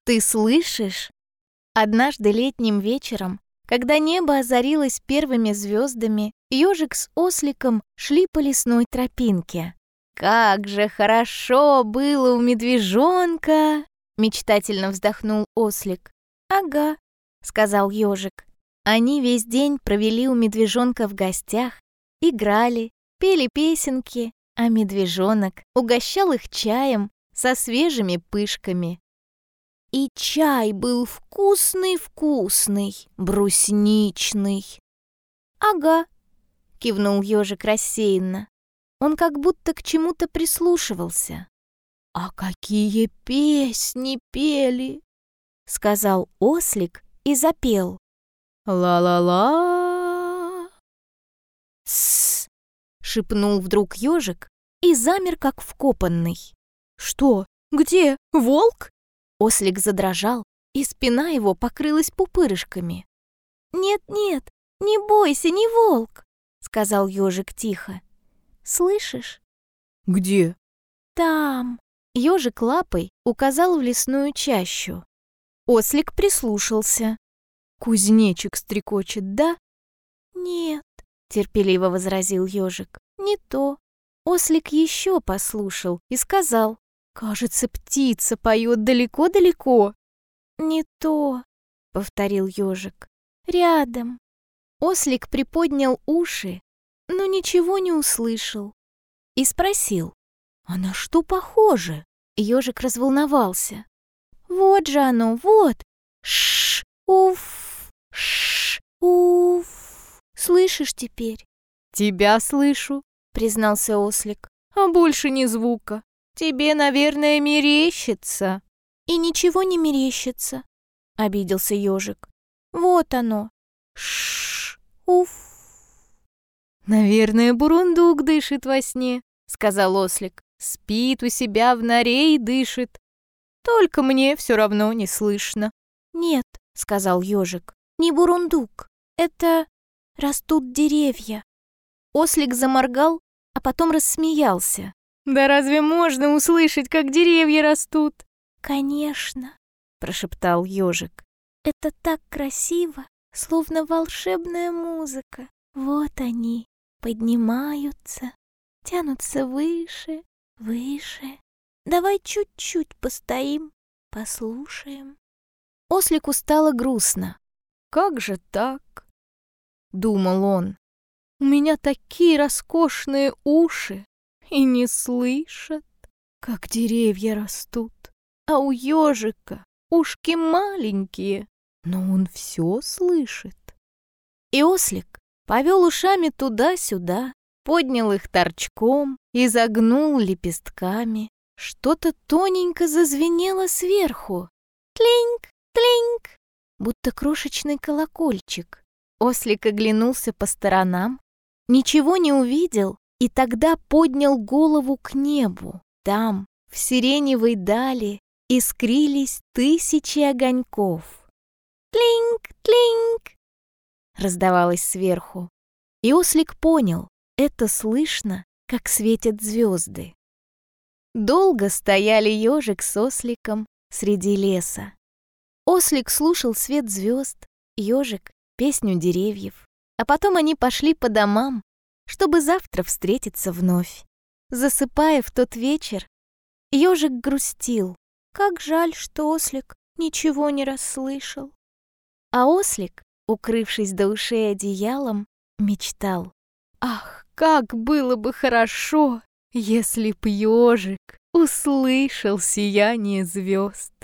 Ты слышишь? Однажды летним вечером, когда небо озарилось первыми звездами, ежик с осликом шли по лесной тропинке. «Как же хорошо было у медвежонка!» — мечтательно вздохнул ослик. «Ага», — сказал ежик. Они весь день провели у медвежонка в гостях, играли, пели песенки, а медвежонок угощал их чаем со свежими пышками. И чай был вкусный-вкусный, брусничный. «Ага», — кивнул ежик рассеянно. Он как будто к чему-то прислушивался. «А какие песни пели!» — сказал ослик и запел. «Ла-ла-ла!» «Тссс!» — шепнул вдруг ежик и замер, как вкопанный. «Что? Где? Волк?» Ослик задрожал, и спина его покрылась пупырышками. «Нет-нет, не бойся, не волк!» — сказал ежик тихо. «Слышишь?» «Где?» «Там!» — ежик лапой указал в лесную чащу. Ослик прислушался. «Кузнечик стрекочет, да?» «Нет», — терпеливо возразил ежик, — «не то». Ослик еще послушал и сказал: «Кажется, птица поет далеко-далеко». «Не то», — повторил ежик, — «рядом». Ослик приподнял уши, но ничего не услышал. И спросил: «А на что похоже?» Ежик разволновался. «Вот же оно, вот! Ш, уф, ш, уф. Слышишь теперь?» «Тебя слышу», — признался ослик, — «а больше ни звука. Тебе, наверное, мерещится». «И ничего не мерещится», — обиделся ежик. «Вот оно. Ш, уф». «Наверное, бурундук дышит во сне», — сказал ослик. «Спит у себя в норе и дышит. Только мне все равно не слышно». «Нет», — сказал ежик, — «не бурундук. Это растут деревья». Ослик заморгал, а потом рассмеялся. «Да разве можно услышать, как деревья растут?» «Конечно», — прошептал ежик. «Это так красиво, словно волшебная музыка. Вот они поднимаются, тянутся выше, выше. Давай чуть-чуть постоим, послушаем». Ослику стало грустно. «Как же так?» — думал он. «У меня такие роскошные уши и не слышат, как деревья растут. А у ежика ушки маленькие, но он все слышит». И ослик повел ушами туда-сюда, поднял их торчком и загнул лепестками. Что-то тоненько зазвенело сверху. Тлинк, тлинк, будто крошечный колокольчик. Ослик оглянулся по сторонам, ничего не увидел и тогда поднял голову к небу. Там, в сиреневой дали, искрились тысячи огоньков. «Тлинк, тлинк!» раздавалось сверху. И ослик понял, это слышно, как светят звезды. Долго стояли ежик с осликом среди леса. Ослик слушал свет звезд, ежик — песню деревьев. А потом они пошли по домам, чтобы завтра встретиться вновь. Засыпая в тот вечер, ежик грустил. Как жаль, что ослик ничего не расслышал. А ослик, укрывшись до ушей одеялом, мечтал: «Ах, как было бы хорошо, если б ежик услышал сияние звезд!»